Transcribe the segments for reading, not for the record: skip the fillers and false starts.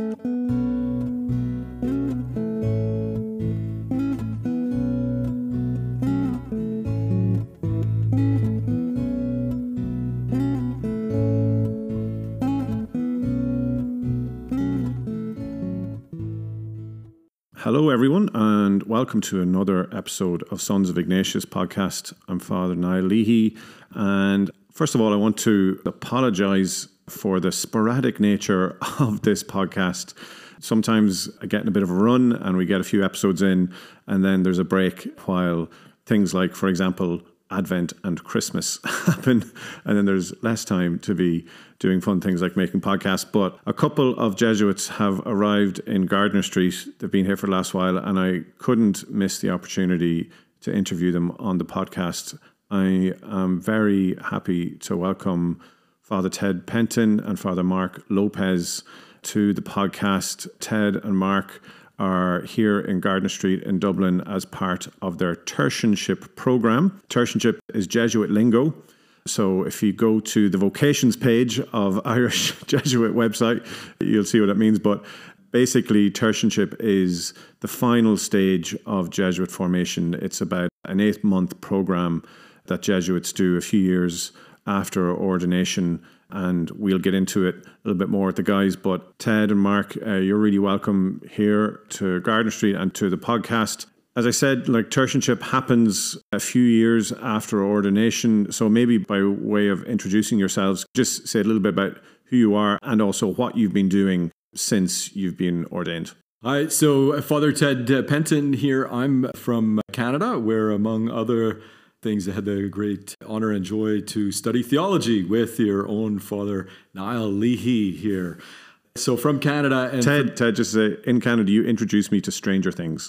Hello, everyone, and welcome to another episode of Sons of Ignatius podcast. I'm Father Niall Leahy, and first of all, I want to apologise for the sporadic nature of this podcast. Sometimes I get in a bit of a run and we get a few episodes in, and then there's a break while things like, for example, Advent and Christmas happen, and then there's less time to be doing fun things like making podcasts. But a couple of Jesuits have arrived in Gardiner Street. They've been here for the last while, and I couldn't miss the opportunity to interview them on the podcast. I am very happy to welcome Father Ted Penton and Father Mark Lopez to the podcast. Ted and Mark are here in Gardiner Street in Dublin as part of their tertianship program. Tertianship is Jesuit lingo. So if you go to the vocations page of Irish Jesuit website, you'll see what it means. But basically, tertianship is the final stage of Jesuit formation. It's about an 8-month program that Jesuits do a few years after ordination, and we'll get into it a little bit more with the guys. But Ted and Mark, you're really welcome here to Gardiner Street and to the podcast. As I said, like, tertianship happens a few years after ordination. So maybe by way of introducing yourselves, just say a little bit about who you are and also what you've been doing since you've been ordained. Hi, so Father Ted Penton here. I'm from Canada, where among other things, I had the great honor and joy to study theology with your own Father Niall Leahy here. So from Canada. And Ted, just say, in Canada, you introduced me to Stranger Things.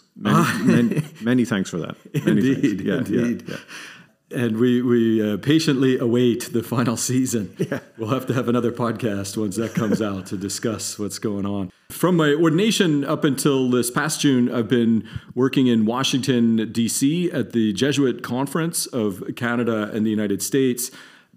Many thanks for that. Indeed. Yeah. And we patiently await the final season. Yeah. We'll have to have another podcast once that comes out to discuss what's going on. From my ordination up until this past June, I've been working in Washington, D.C. at the Jesuit Conference of Canada and the United States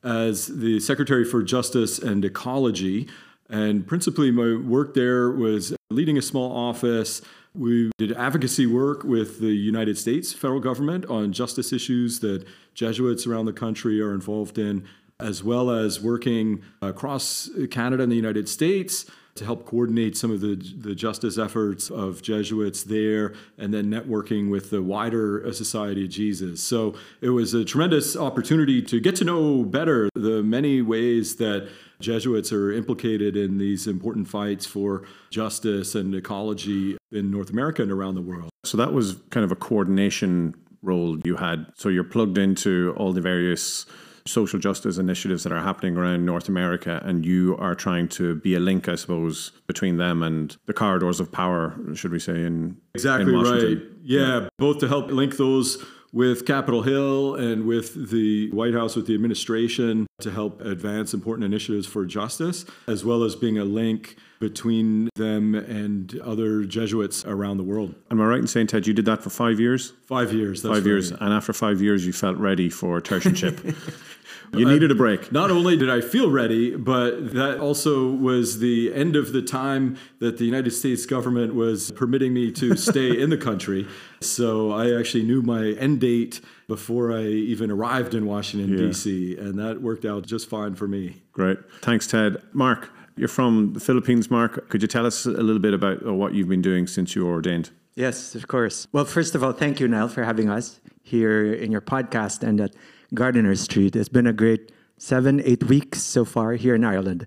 as the Secretary for Justice and Ecology. And principally, my work there was leading a small office. We did advocacy work with the United States federal government on justice issues that Jesuits around the country are involved in, as well as working across Canada and the United States to help coordinate some of the justice efforts of Jesuits there, and then networking with the wider Society of Jesus. So it was a tremendous opportunity to get to know better the many ways that Jesuits are implicated in these important fights for justice and ecology in North America and around the world. So that was kind of a coordination role you had. So you're plugged into all the various social justice initiatives that are happening around North America, and you are trying to be a link, I suppose, between them and the corridors of power, should we say, in Washington. Right. Yeah, both to help link those with Capitol Hill and with the White House, with the administration, to help advance important initiatives for justice, as well as being a link between them and other Jesuits around the world. Am I right in saying, Ted, you did that for 5 years? 5 years. That's 5 years. Right. And after 5 years, you felt ready for tertianship. You needed a break. Not only did I feel ready, but that also was the end of the time that the United States government was permitting me to stay in the country. So I actually knew my end date before I even arrived in Washington, D.C., and that worked out just fine for me. Great. Thanks, Ted. Mark, you're from the Philippines, Mark. Could you tell us a little bit about what you've been doing since you were ordained? Yes, of course. Well, first of all, thank you, Niall, for having us here in your podcast and at Gardiner Street. It's been a great 7-8 weeks so far here in Ireland.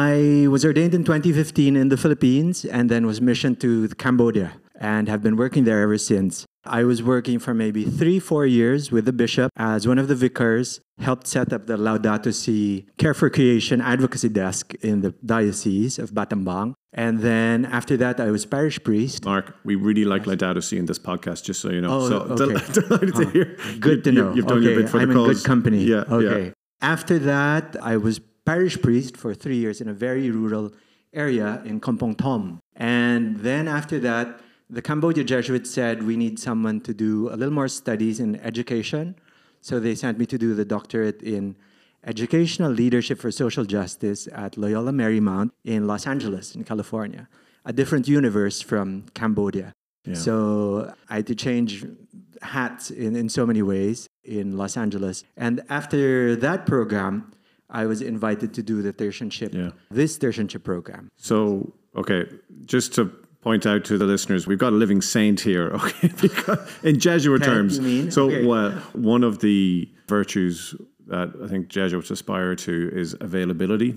I was ordained in 2015 in the Philippines and then was missioned to Cambodia and have been working there ever since. I was working for maybe 3-4 years with the bishop as one of the vicars, helped set up the Laudato Si Care for Creation advocacy desk in the Diocese of Battambang. And then after that, I was parish priest. Mark, we really like Laudato Si in this podcast, just so you know. Okay. Delighted to hear. Good to know. You've done your bit for the I'm cause. in good company. Yeah. Okay. Yeah. After that, I was parish priest for 3 years in a very rural area in Kampong Thom. And then after that, the Cambodia Jesuits said we need someone to do a little more studies in education. So they sent me to do the doctorate in Educational Leadership for Social Justice at Loyola Marymount in Los Angeles, in California. A different universe from Cambodia. Yeah. So I had to change hats in so many ways in Los Angeles. And after that program, I was invited to do the tertianship, this tertianship program. So, okay, just to point out to the listeners, we've got a living saint here, okay, because in Jesuit terms. You mean? So okay. One of the virtues that I think Jesuits aspire to is availability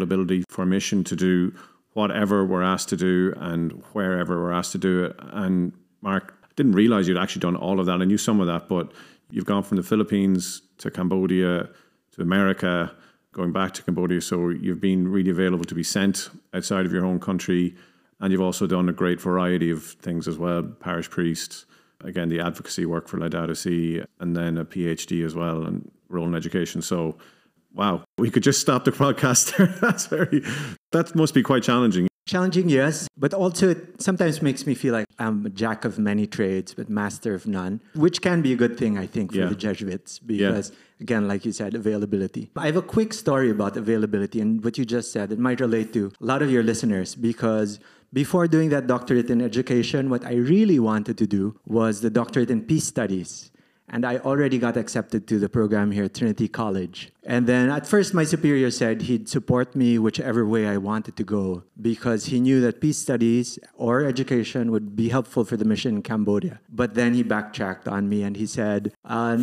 for mission to do whatever we're asked to do and wherever we're asked to do it. And Mark, I didn't realize you'd actually done all of that. I knew some of that, but you've gone from the Philippines to Cambodia to America, going back to Cambodia. So you've been really available to be sent outside of your home country. And you've also done a great variety of things as well. Parish priest, again, the advocacy work for Laudato Si, and then a PhD as well, and role in education. So, wow, we could just stop the podcast there. That must be quite challenging. Challenging, yes, but also it sometimes makes me feel like I'm a jack of many trades, but master of none, which can be a good thing, I think, for the Jesuits, because, again, like you said, availability. I have a quick story about availability, and what you just said, it might relate to a lot of your listeners, because before doing that doctorate in education, what I really wanted to do was the doctorate in peace studies. And I already got accepted to the program here at Trinity College. And then at first, my superior said he'd support me whichever way I wanted to go because he knew that peace studies or education would be helpful for the mission in Cambodia. But then he backtracked on me and he said,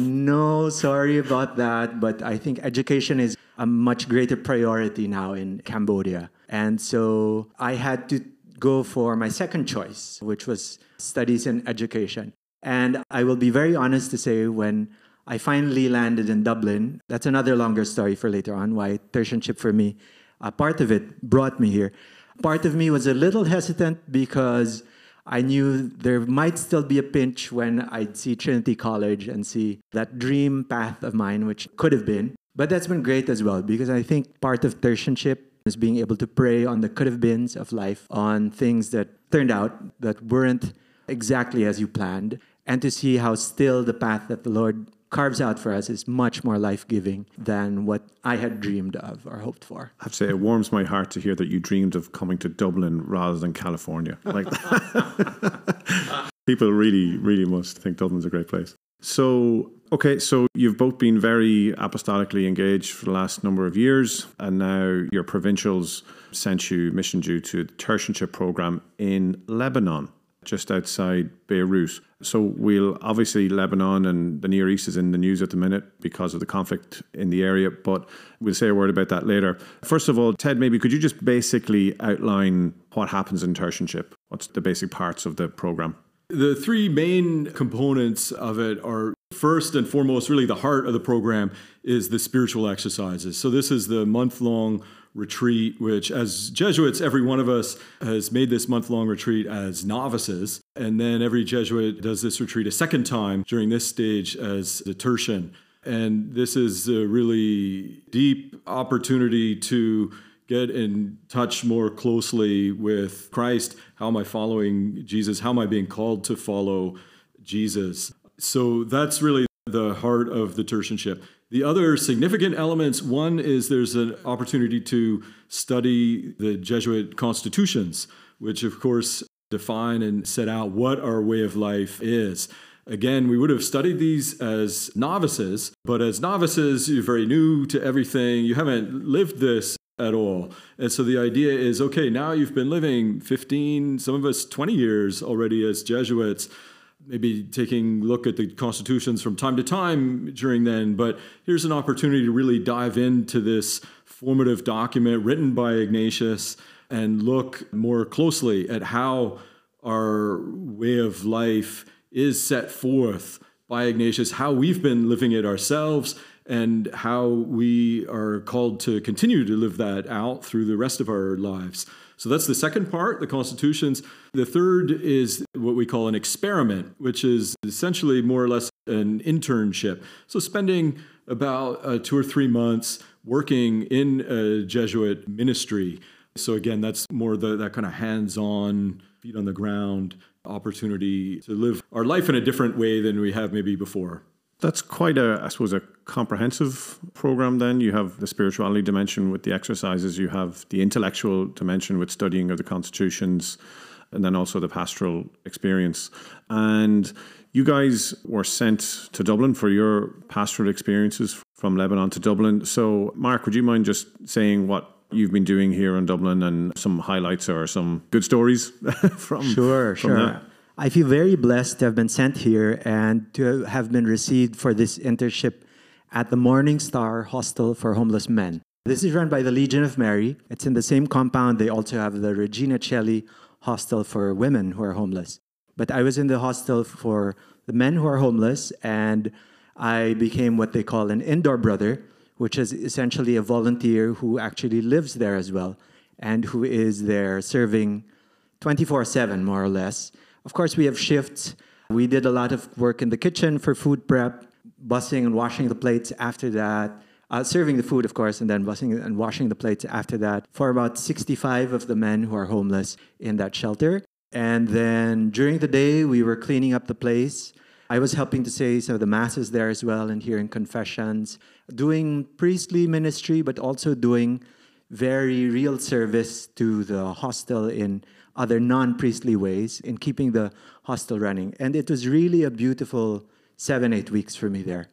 no, sorry about that, but I think education is a much greater priority now in Cambodia. And so I had to go for my second choice, which was studies in education. And I will be very honest to say, when I finally landed in Dublin, that's another longer story for later on, why tertianship for me, part of it brought me here. Part of me was a little hesitant because I knew there might still be a pinch when I'd see Trinity College and see that dream path of mine, which could have been. But that's been great as well, because I think part of tertianship is being able to prey on the could have beens of life, on things that turned out that weren't exactly as you planned, and to see how still the path that the Lord carves out for us is much more life-giving than what I had dreamed of or hoped for. I have to say, it warms my heart to hear that you dreamed of coming to Dublin rather than California. Like people really, really must think Dublin's a great place. So, okay, so you've both been very apostolically engaged for the last number of years, and now your provincials missioned you to the tertianship program in Lebanon, just outside Beirut. So obviously Lebanon and the Near East is in the news at the minute because of the conflict in the area, but we'll say a word about that later. First of all, Ted, maybe could you just basically outline what happens in tertianship? What's the basic parts of the program? The three main components of it are, first and foremost, really the heart of the program is the spiritual exercises. So this is the month-long retreat, which as Jesuits, every one of us has made this month-long retreat as novices. And then every Jesuit does this retreat a second time during this stage as the tertian. And this is a really deep opportunity to get in touch more closely with Christ. How am I following Jesus? How am I being called to follow Jesus? So that's really the heart of the tertianship. The other significant elements, one is there's an opportunity to study the Jesuit constitutions, which of course define and set out what our way of life is. Again, we would have studied these as novices, but as novices, you're very new to everything. You haven't lived this at all. And so the idea is, okay, now you've been living 15, some of us 20 years already as Jesuits, maybe taking a look at the constitutions from time to time during then, but here's an opportunity to really dive into this formative document written by Ignatius and look more closely at how our way of life is set forth by Ignatius, how we've been living it ourselves, and how we are called to continue to live that out through the rest of our lives. So that's the second part, the constitutions. The third is what we call an experiment, which is essentially more or less an internship. So spending about 2 or 3 months working in a Jesuit ministry. So again, that's more that kind of hands-on, feet on the ground opportunity to live our life in a different way than we have maybe before. That's quite I suppose, a comprehensive program then. You have the spirituality dimension with the exercises, you have the intellectual dimension with studying of the constitutions, and then also the pastoral experience. And you guys were sent to Dublin for your pastoral experiences from Lebanon to Dublin. So, Mark, would you mind just saying what you've been doing here in Dublin and some highlights or some good stories from that? I feel very blessed to have been sent here and to have been received for this internship at the Morning Star Hostel for Homeless Men. This is run by the Legion of Mary. It's in the same compound. They also have the Regina Celli Hostel for women who are homeless. But I was in the hostel for the men who are homeless, and I became what they call an indoor brother, which is essentially a volunteer who actually lives there as well and who is there serving 24/7, more or less. Of course, we have shifts. We did a lot of work in the kitchen for food prep, bussing and washing the plates after that, serving the food, of course, and then bussing and washing the plates after that for about 65 of the men who are homeless in that shelter. And then during the day, we were cleaning up the place. I was helping to say some of the masses there as well and hearing confessions, doing priestly ministry, but also doing very real service to the hostel in other non-priestly ways in keeping the hostel running. And it was really a beautiful 7-8 weeks for me there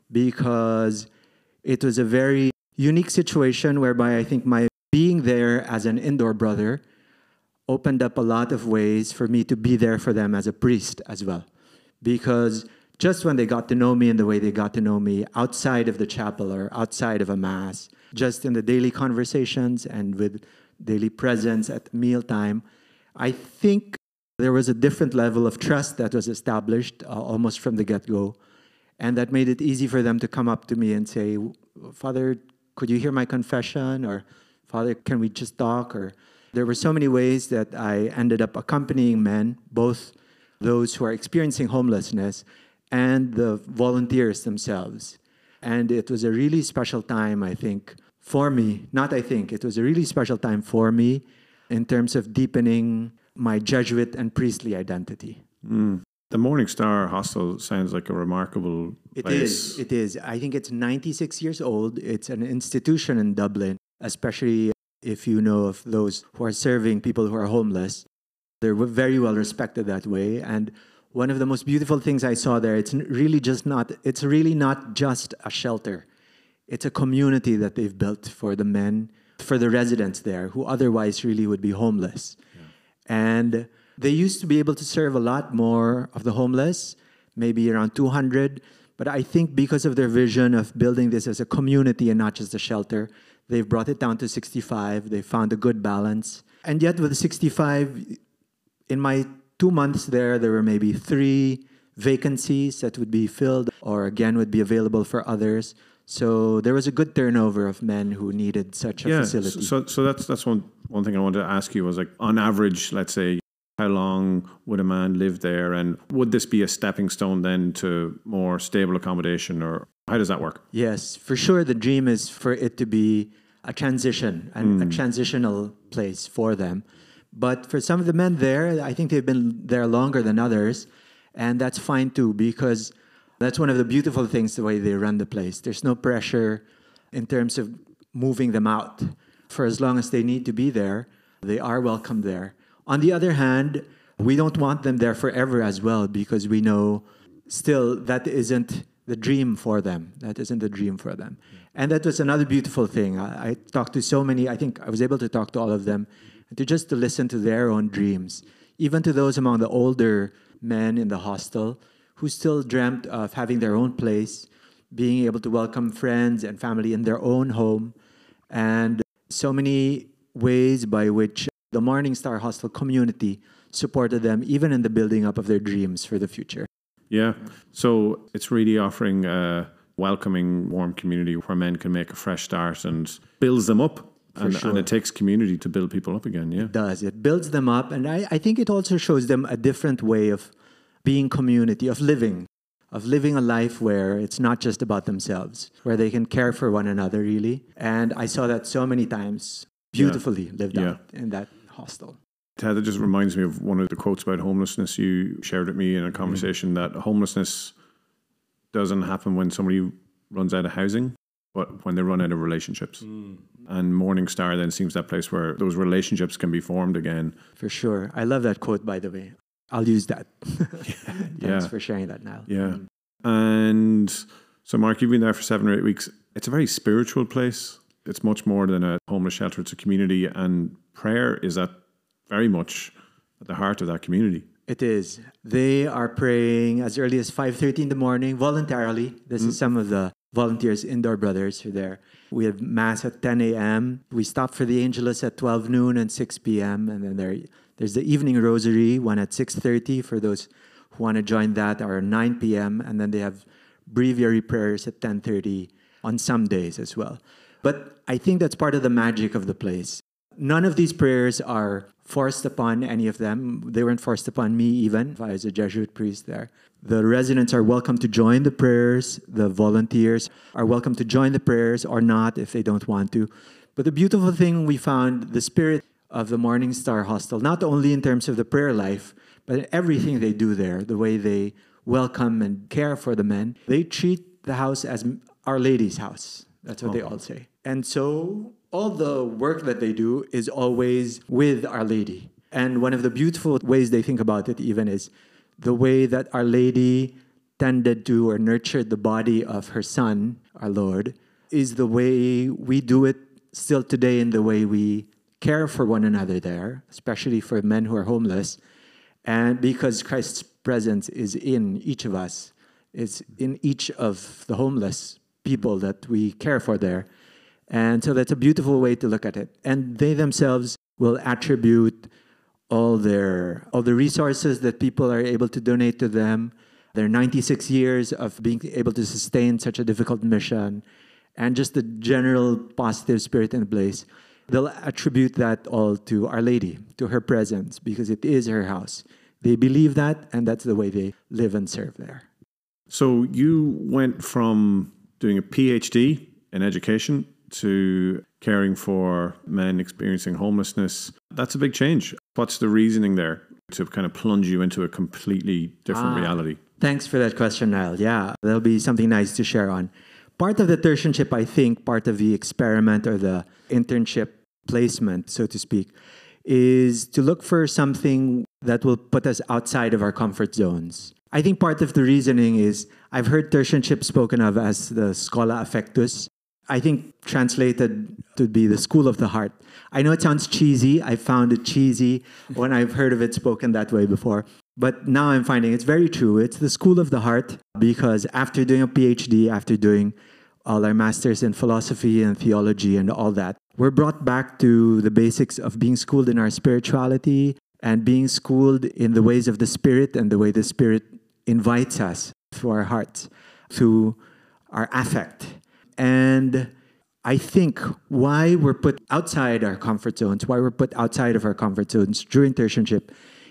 because it was a very unique situation whereby I think my being there as an indoor brother opened up a lot of ways for me to be there for them as a priest as well. Because just when they got to know me in the way they got to know me outside of the chapel or outside of a mass, just in the daily conversations and with daily presence at mealtime, I think there was a different level of trust that was established almost from the get-go. And that made it easy for them to come up to me and say, "Father, could you hear my confession?" Or, "Father, can we just talk?" Or there were so many ways that I ended up accompanying men, both those who are experiencing homelessness and the volunteers themselves. And it was a really special time, I think, for me. It was a really special time for me in terms of deepening my Jesuit and priestly identity. The Morning Star Hostel sounds like a remarkable place. It is. I think it's 96 years old. It's an institution in Dublin, especially if you know of those who are serving people who are homeless. They're very well respected that way. And one of the most beautiful things I saw there, it's really not just a shelter. It's a community that they've built for the men, for the residents there, who otherwise really would be homeless. Yeah. And they used to be able to serve a lot more of the homeless, maybe around 200. But I think because of their vision of building this as a community and not just a shelter, they've brought it down to 65. They found a good balance. And yet with 65, in my 2 months there were maybe 3 vacancies that would be filled or again would be available for others. So there was a good turnover of men who needed such a facility. So that's one thing I wanted to ask you was, like, on average, let's say, how long would a man live there, and would this be a stepping stone then to more stable accommodation, or how does that work? Yes, for sure. The dream is for it to be a transition and a transitional place for them. But for some of the men there, I think they've been there longer than others, and that's fine too, because that's one of the beautiful things, the way they run the place. There's no pressure in terms of moving them out. For as long as they need to be there, they are welcome there. On the other hand, we don't want them there forever as well, because we know still that isn't the dream for them. And that was another beautiful thing. I talked to so many, I think I was able to talk to all of them, and to listen to their own dreams, even to those among the older men in the hostel who still dreamt of having their own place, being able to welcome friends and family in their own home, and so many ways by which the Morning Star Hostel community supported them even in the building up of their dreams for the future. Yeah, so it's really offering a welcoming, warm community where men can make a fresh start and builds them up. And it takes community to build people up again, yeah. It does. It builds them up. And I think it also shows them a different way of being community, of living a life where it's not just about themselves, where they can care for one another, really. And I saw that so many times, beautifully lived out in that hostel. Ted, it just reminds me of one of the quotes about homelessness you shared with me in a conversation, that homelessness doesn't happen when somebody runs out of housing, but when they run out of relationships. And Morning Star then seems that place where those relationships can be formed again. For sure. I love that quote, by the way. I'll use that. Thanks for sharing that, Niall. Yeah. And so, Mark, you've been there for 7 or 8 weeks. It's a very spiritual place. It's much more than a homeless shelter. It's a community, and prayer is very much at the heart of that community. It is. They are praying as early as 5:30 in the morning voluntarily. This is some of the volunteers, Indoor Brothers, who are there. We have Mass at 10 a.m. We stop for the Angelus at 12 noon and 6 p.m. And then there's the evening rosary, one at 6:30 for those who want to join that, or 9 p.m. And then they have breviary prayers at 10:30 on some days as well. But I think that's part of the magic of the place. None of these prayers are forced upon any of them. They weren't forced upon me even, if I was a Jesuit priest there. The residents are welcome to join the prayers. The volunteers are welcome to join the prayers or not if they don't want to. But the beautiful thing we found, the spirit of the Morning Star Hostel, not only in terms of the prayer life, but everything they do there, the way they welcome and care for the men. They treat the house as Our Lady's house. That's what they all say. And so all the work that they do is always with Our Lady. And one of the beautiful ways they think about it even is the way that Our Lady tended to or nurtured the body of her Son, our Lord, is the way we do it still today, in the way we care for one another there, especially for men who are homeless. And because Christ's presence is in each of us, it's in each of the homeless people that we care for there. And so that's a beautiful way to look at it. And they themselves will attribute all the resources that people are able to donate to them, their 96 years of being able to sustain such a difficult mission, and just the general positive spirit in the place. They'll attribute that all to Our Lady, to her presence, because it is her house. They believe that, and that's the way they live and serve there. So you went from doing a PhD in education to caring for men experiencing homelessness. That's a big change. What's the reasoning there to kind of plunge you into a completely different reality? Thanks for that question, Niall. Yeah, that'll be something nice to share on. Part of the tertianship, I think, part of the experiment or the internship placement, so to speak, is to look for something that will put us outside of our comfort zones. I think part of the reasoning is I've heard tertianship spoken of as the Schola Affectus. I think translated to be the school of the heart. I know it sounds cheesy. I found it cheesy when I've heard of it spoken that way before. But now I'm finding it's very true. It's the school of the heart, because after doing a PhD, after doing all our masters in philosophy and theology and all that, we're brought back to the basics of being schooled in our spirituality and being schooled in the ways of the Spirit and the way the Spirit invites us through our hearts, through our affect. And I think why we're put outside our comfort zones, why we're put outside of our comfort zones during tertianship,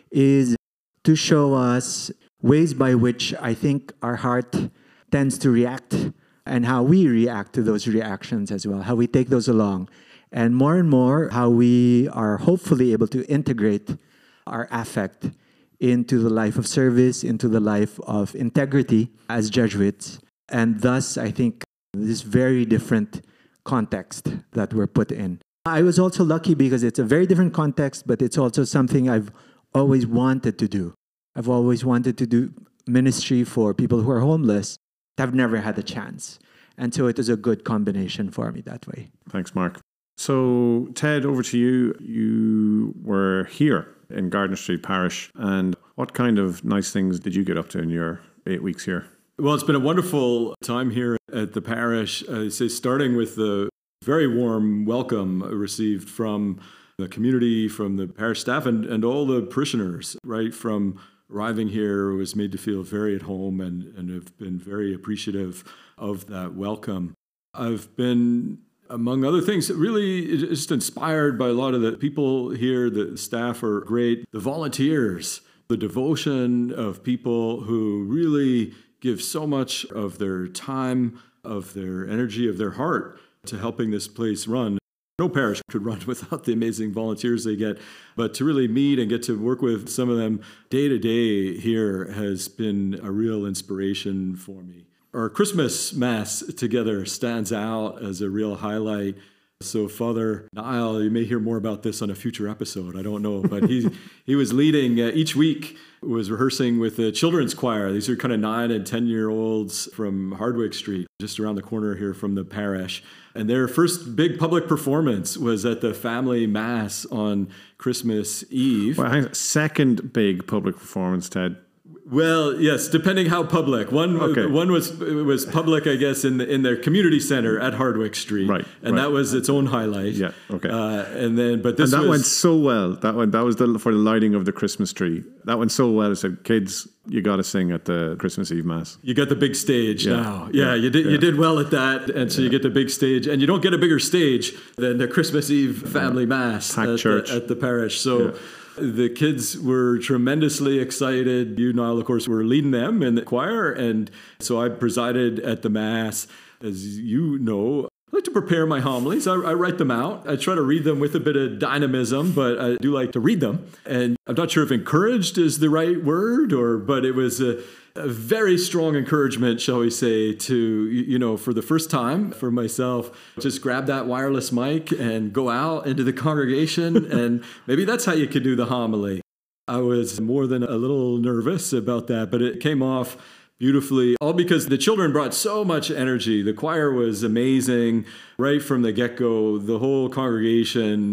is to show us ways by which I think our heart tends to react and how we react to those reactions as well, how we take those along. And more, how we are hopefully able to integrate our affect into the life of service, into the life of integrity as Jesuits. And thus, I think, this very different context that we're put in. I was also lucky because it's a very different context, but it's also something I've always wanted to do. I've always wanted to do ministry for people who are homeless. I've never had the chance. And so it is a good combination for me that way. Thanks, Mark. So, Ted, over to you. You were here in Gardiner Street Parish. And what kind of nice things did you get up to in your 8 weeks here? Well, it's been a wonderful time here at the parish. I say starting with the very warm welcome received from the community, from the parish staff, and all the parishioners, right from arriving here, was made to feel very at home and have been very appreciative of that welcome. I've been, among other things, really just inspired by a lot of the people here. The staff are great. The volunteers, the devotion of people who really give so much of their time, of their energy, of their heart to helping this place run. No parish could run without the amazing volunteers they get, but to really meet and get to work with some of them day to day here has been a real inspiration for me. our Christmas Mass together stands out as a real highlight. So Father Niall, you may hear more about this on a future episode. I don't know, but he was leading each week, was rehearsing with the children's choir. These are kind of 9 and 10-year-olds from Hardwick Street, just around the corner here from the parish. And their first big public performance was at the family Mass on Christmas Eve. Well, second big public performance, Ted. Well, yes, depending how public. One was public, I guess, in their community center at Hardwick Street, right? And that was its own highlight. Yeah, okay. That went so well. That was for the lighting of the Christmas tree. That went so well. I said, kids, you got to sing at the Christmas Eve Mass. You got the big stage now. Yeah, you did well at that, and so you get the big stage, and you don't get a bigger stage than the Christmas Eve family Mass at the parish. So. Yeah. The kids were tremendously excited. You, Niall, of course, were leading them in the choir. And so I presided at the Mass. As you know, I like to prepare my homilies. I write them out. I try to read them with a bit of dynamism, but I do like to read them. And I'm not sure if encouraged is the right word, but it was a very strong encouragement, shall we say, to, for the first time for myself, just grab that wireless mic and go out into the congregation. And maybe that's how you could do the homily. I was more than a little nervous about that, but it came off beautifully, all because the children brought so much energy. The choir was amazing right from the get-go. The whole congregation,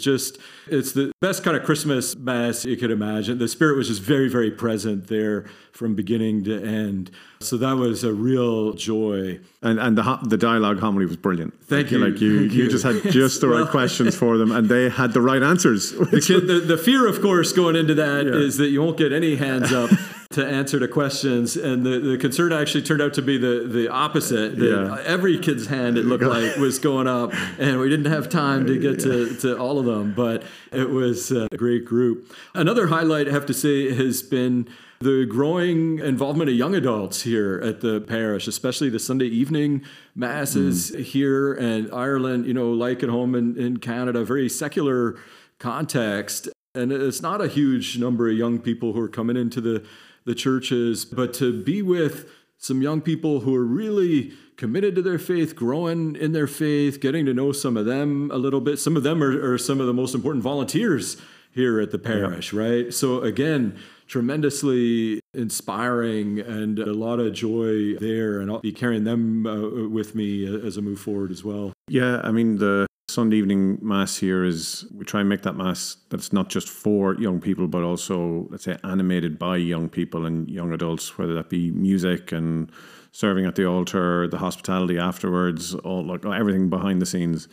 it's the best kind of Christmas Mass you could imagine. The Spirit was just very, very present there from beginning to end. So that was a real joy. And the dialogue homily was brilliant. Thank you. You just had just the right questions for them, and they had the right answers. The fear, of course, going into that is that you won't get any hands up to answer the questions. And the concern actually turned out to be the opposite. Every kid's hand, it looked like, was going up, and we didn't have time to get to all of them. But it was a great group. Another highlight, I have to say, has been the growing involvement of young adults here at the parish, especially the Sunday evening masses here in Ireland, like at home in Canada, very secular context. And it's not a huge number of young people who are coming into the churches, but to be with some young people who are really committed to their faith, growing in their faith, getting to know some of them a little bit. Some of them are some of the most important volunteers here at the parish, right? So again, tremendously inspiring and a lot of joy there. And I'll be carrying them with me as I move forward as well. Yeah, I mean, the Sunday evening Mass here we try and make that Mass that's not just for young people, but also, let's say, animated by young people and young adults, whether that be music and serving at the altar, the hospitality afterwards, everything behind the scenes.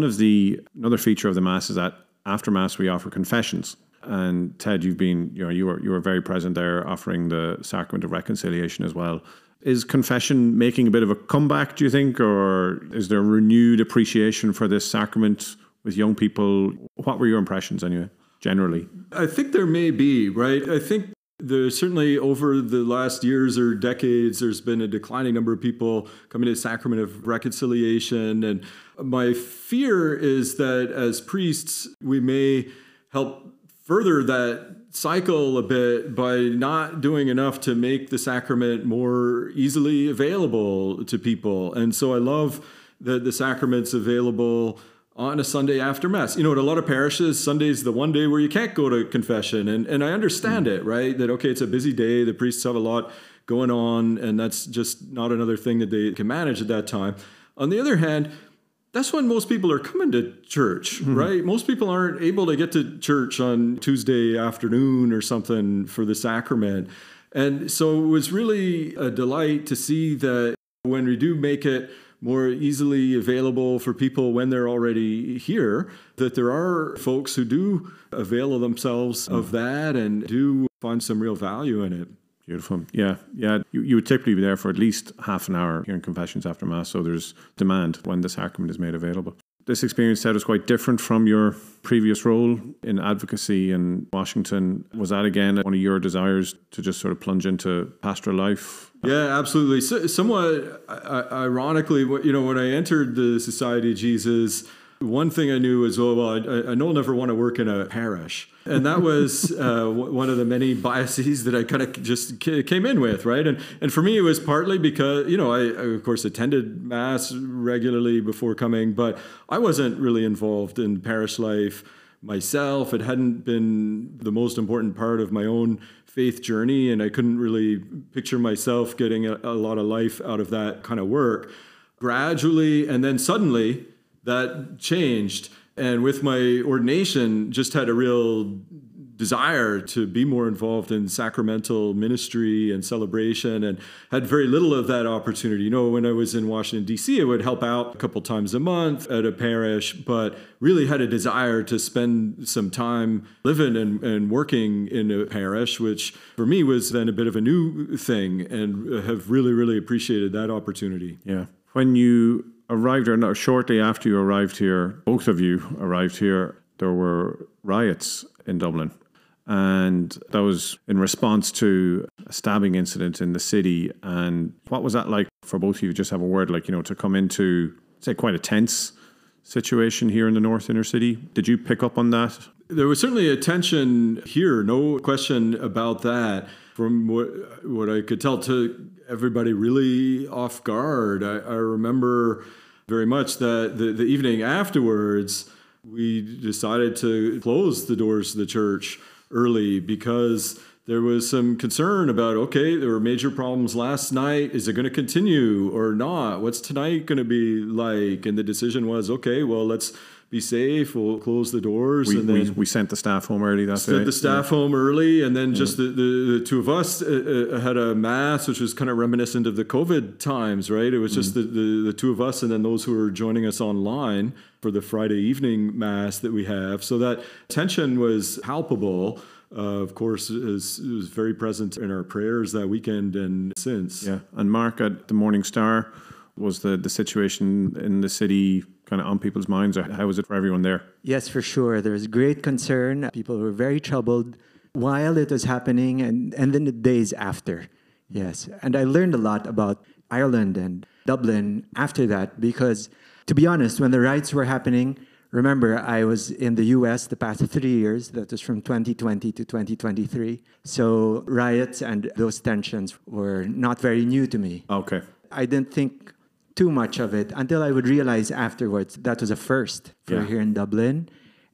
Another feature of the Mass is that after Mass we offer confessions. And Ted, you were very present there, offering the Sacrament of Reconciliation as well. Is confession making a bit of a comeback, do you think, or is there renewed appreciation for this sacrament with young people? What were your impressions anyway, generally? I think there may be, right? I think there's certainly over the last years or decades, there's been a declining number of people coming to the Sacrament of Reconciliation. And my fear is that as priests, we may help further that cycle a bit by not doing enough to make the sacrament more easily available to people. And so I love that the sacrament's available on a Sunday after Mass. At a lot of parishes, Sunday's the one day where you can't go to confession. And I understand it, right? That, okay, it's a busy day, the priests have a lot going on, and that's just not another thing that they can manage at that time. On the other hand, that's when most people are coming to church, right? Most people aren't able to get to church on Tuesday afternoon or something for the sacrament. And so it was really a delight to see that when we do make it more easily available for people when they're already here, that there are folks who do avail themselves of that and do find some real value in it. Beautiful. Yeah. You would typically be there for at least half an hour hearing confessions after Mass, so there's demand when the sacrament is made available. This experience, Ted, was quite different from your previous role in advocacy in Washington. Was that, again, one of your desires to just sort of plunge into pastoral life? Yeah, absolutely. Somewhat ironically, when I entered the Society of Jesus, one thing I knew was, I know I'll never want to work in a parish. And that was one of the many biases that I kind of just came in with, right? And for me, it was partly because, I of course attended Mass regularly before coming, but I wasn't really involved in parish life myself. It hadn't been the most important part of my own faith journey, and I couldn't really picture myself getting a lot of life out of that kind of work. Gradually, and then suddenly, that changed. And with my ordination, just had a real desire to be more involved in sacramental ministry and celebration, and had very little of that opportunity. When I was in Washington, D.C., I would help out a couple times a month at a parish, but really had a desire to spend some time living and working in a parish, which for me was then a bit of a new thing, and have really, really appreciated that opportunity. Yeah. When you arrived, or shortly after you arrived here, both of you arrived here, there were riots in Dublin. And that was in response to a stabbing incident in the city. And what was that like for both of you? Just have a word, to come into, say, quite a tense situation here in the North Inner City. Did you pick up on that? There was certainly a tension here, no question about that. From what I could tell, to everybody really off guard. I remember very much that the evening afterwards, we decided to close the doors of the church early because there was some concern about, there were major problems last night. Is it going to continue or not? What's tonight going to be like? And the decision was, let's be safe. We'll close the doors. We sent the staff home early that day. Sent the staff home early, and then just the two of us had a Mass, which was kind of reminiscent of the COVID times, right? It was just the two of us, and then those who were joining us online for the Friday evening Mass that we have. So that tension was palpable. Of course, it was very present in our prayers that weekend and since. Yeah. And Mark, at the Morning Star, was the situation in the city kind of on people's minds, or how was it for everyone there? Yes, for sure. There was great concern. People were very troubled while it was happening, and then the days after. Yes. And I learned a lot about Ireland and Dublin after that, because to be honest, when the riots were happening, remember, I was in the U.S. the past 3 years. That was from 2020 to 2023. So riots and those tensions were not very new to me. Okay. I didn't think too much of it until I would realize afterwards that was a first for here in Dublin.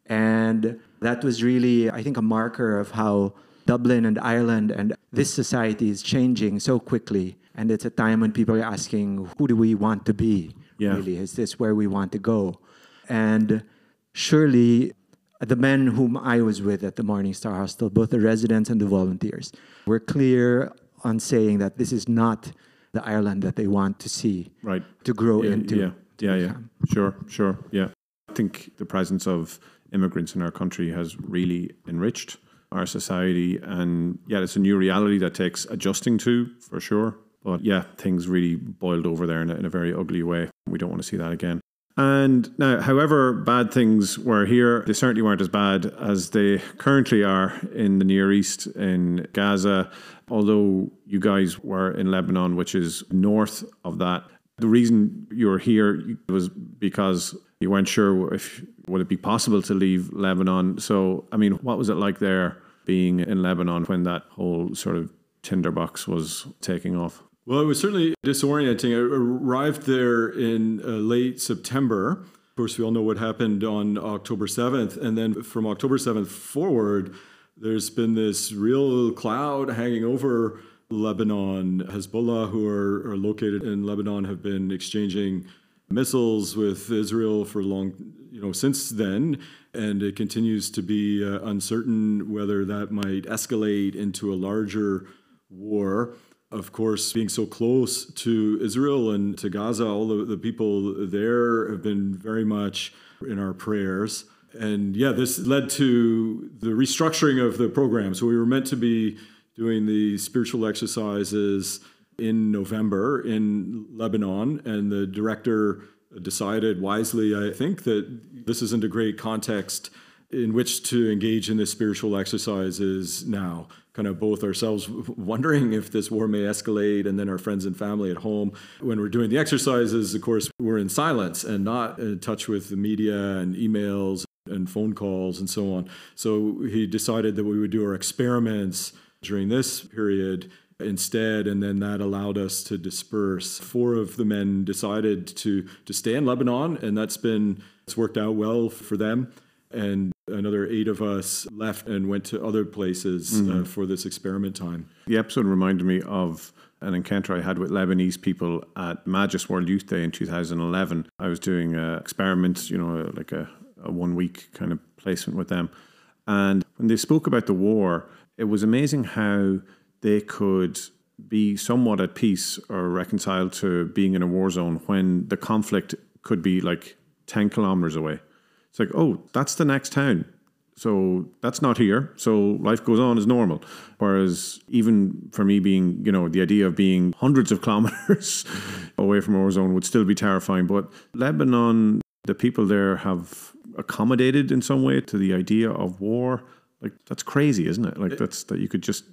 And that was really, I think, a marker of how Dublin and Ireland and this society is changing so quickly. And it's a time when people are asking, who do we want to be? Yeah. Really, is this where we want to go? And surely the men whom I was with at the Morning Star Hostel, both the residents and the volunteers, were clear on saying that this is not the Ireland that they want to see, right, to grow into. Yeah. Sure. Yeah. I think the presence of immigrants in our country has really enriched our society. And it's a new reality that takes adjusting to, for sure. But things really boiled over there in a very ugly way. We don't want to see that again. And now, however bad things were here, they certainly weren't as bad as they currently are in the Near East, in Gaza, although you guys were in Lebanon, which is north of that. The reason you were here was because you weren't sure if would it be possible to leave Lebanon. So, I mean, what was it like there being in Lebanon when that whole sort of tinderbox was taking off? Well, it was certainly disorienting. I arrived there in late September. Of course, we all know what happened on October 7th. And then from October 7th forward, there's been this real cloud hanging over Lebanon. Hezbollah, who are located in Lebanon, have been exchanging missiles with Israel for since then. And it continues to be uncertain whether that might escalate into a larger war. Of course, being so close to Israel and to Gaza, all the people there have been very much in our prayers. And this led to the restructuring of the program. So we were meant to be doing the spiritual exercises in November in Lebanon, and the director decided wisely, I think, that this isn't a great context in which to engage in the spiritual exercises now. Kind of both ourselves wondering if this war may escalate, and then our friends and family at home. When we're doing the exercises, of course, we're in silence and not in touch with the media and emails and phone calls and so on. So he decided that we would do our experiments during this period instead, and then that allowed us to disperse. 4 of the men decided to stay in Lebanon, and it's worked out well for them. And another 8 of us left and went to other places for this experiment time. The episode reminded me of an encounter I had with Lebanese people at Magis World Youth Day in 2011. I was doing an experiment, like a 1-week kind of placement with them. And when they spoke about the war, it was amazing how they could be somewhat at peace or reconciled to being in a war zone when the conflict could be like 10 kilometers away. It's like, oh, that's the next town. So that's not here. So life goes on as normal. Whereas even for me being, the idea of being hundreds of kilometers away from a war zone would still be terrifying. But Lebanon, the people there have accommodated in some way to the idea of war. Like, that's crazy, isn't it? Like, that you could just...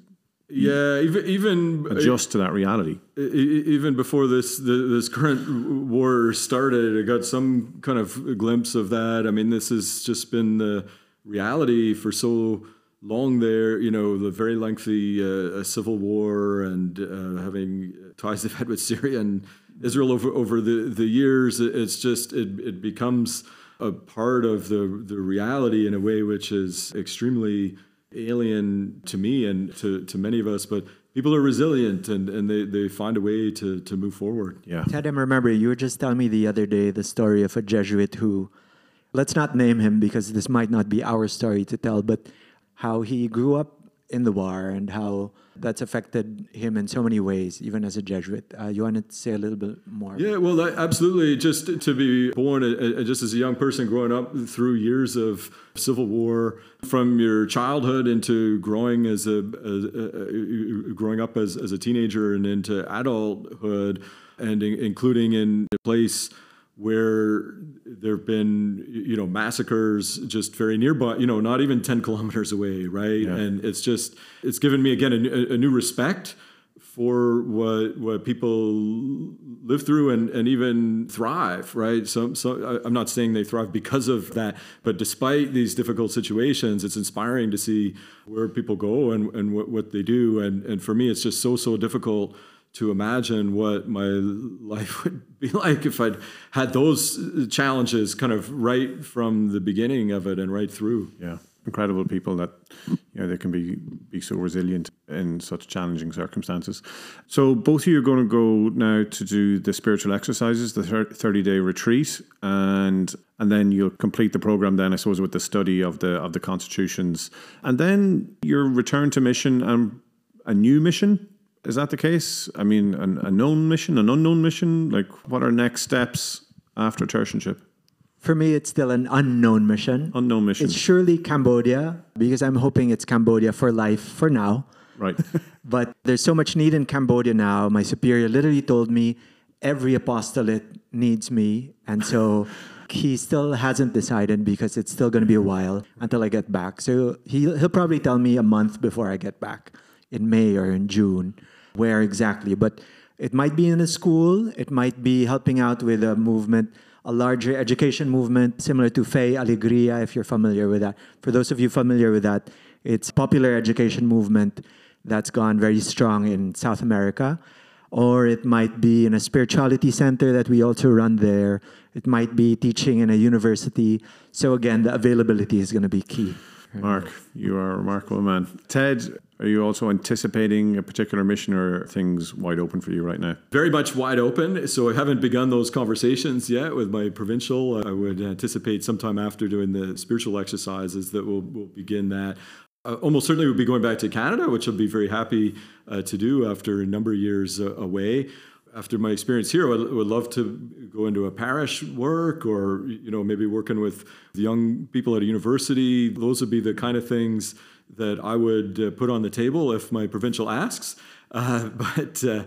even adjust to that reality. Even before this current war started, I got some kind of glimpse of that. I mean, this has just been the reality for so long there. The very lengthy civil war and having ties they've had with Syria and Israel over the years. It's just it becomes a part of the reality in a way which is extremely alien to me and to many of us, but people are resilient and they find a way to move forward. Yeah. Ted, I remember you were just telling me the other day the story of a Jesuit who, let's not name him because this might not be our story to tell, but how he grew up in the war and how that's affected him in so many ways, even as a Jesuit. You want to say a little bit more? Yeah, well, absolutely. Just to be born, just as a young person growing up through years of civil war, from your childhood into growing growing up as a teenager and into adulthood, and including in a place where there have been, massacres just very nearby, not even 10 kilometers away, right? Yeah. And it's given me, again, a new respect for what people live through and even thrive, right? So I'm not saying they thrive because of that, but despite these difficult situations, it's inspiring to see where people go and what they do. And for me, it's just so difficult to imagine what my life would be like if I'd had those challenges kind of right from the beginning of it and right through. Yeah, incredible people that they can be so resilient in such challenging circumstances. So both of you are going to go now to do the spiritual exercises, the 30-day retreat, and then you'll complete the program then, I suppose, with the study of the constitutions, and then your return to mission and a new mission. Is that the case? I mean, a known mission, an unknown mission? Like, what are next steps after tertianship? For me, it's still an unknown mission. Unknown mission. It's surely Cambodia, because I'm hoping it's Cambodia for life for now. Right. But there's so much need in Cambodia now. My superior literally told me every apostolate needs me. And so he still hasn't decided because it's still going to be a while until I get back. So he'll probably tell me a month before I get back, in May or in June, where exactly. But it might be in a school. It might be helping out with a movement, a larger education movement similar to Fe Alegria, if you're familiar with that. For those of you familiar with that, it's a popular education movement that's gone very strong in South America. Or it might be in a spirituality center that we also run there. It might be teaching in a university. So again, the availability is going to be key. Mark, you are a remarkable man. Ted, are you also anticipating a particular mission, or are things wide open for you right now? Very much wide open. So I haven't begun those conversations yet with my provincial. I would anticipate sometime after doing the spiritual exercises that we'll begin that. Almost certainly we'll be going back to Canada, which I'll be very happy to do after a number of years away. After my experience here, I would love to go into a parish work or, maybe working with the young people at a university. Those would be the kind of things that I would put on the table if my provincial asks. But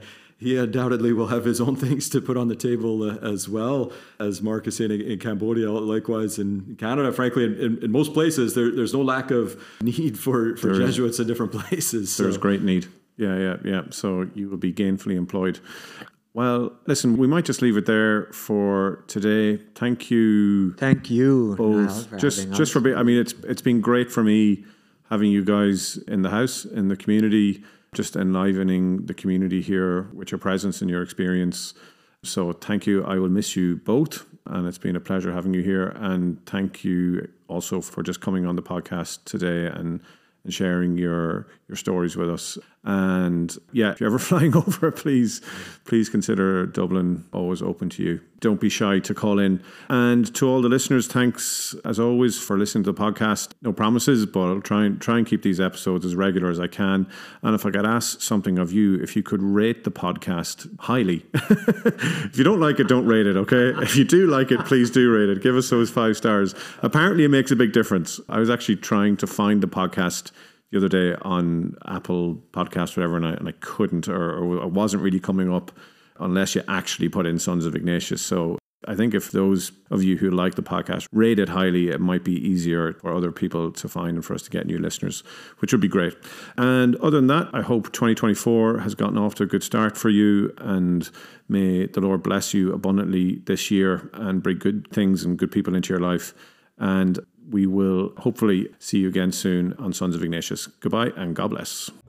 he undoubtedly will have his own things to put on the table as well, as Mark is saying, in Cambodia, likewise in Canada. Frankly, in most places, there's no lack of need for Jesuits in different places. There's great need. Yeah. So you will be gainfully employed. Well, listen, we might just leave it there for today. Thank you. Thank you both. For just for being, I mean, it's been great for me having you guys in the house, in the community, just enlivening the community here with your presence and your experience. So thank you. I will miss you both. And it's been a pleasure having you here. And thank you also for just coming on the podcast today and sharing your stories with us. And yeah, if you're ever flying over, please consider Dublin, always open to you. Don't be shy to call in. And to all the listeners, thanks as always for listening to the podcast. No promises, but I'll try and keep these episodes as regular as I can. And if I could ask something of you, if you could rate the podcast highly. If you don't like it, don't rate it, okay? If you do like it, please do rate it. Give us those 5 stars. Apparently it makes a big difference. I was actually trying to find the podcast the other day on Apple Podcasts, whatever, and I couldn't, or it wasn't really coming up unless you actually put in Sons of Ignatius. So I think if those of you who like the podcast rate it highly, it might be easier for other people to find and for us to get new listeners, which would be great. And other than that, I hope 2024 has gotten off to a good start for you, and may the Lord bless you abundantly this year and bring good things and good people into your life. And we will hopefully see you again soon on Sons of Ignatius. Goodbye and God bless.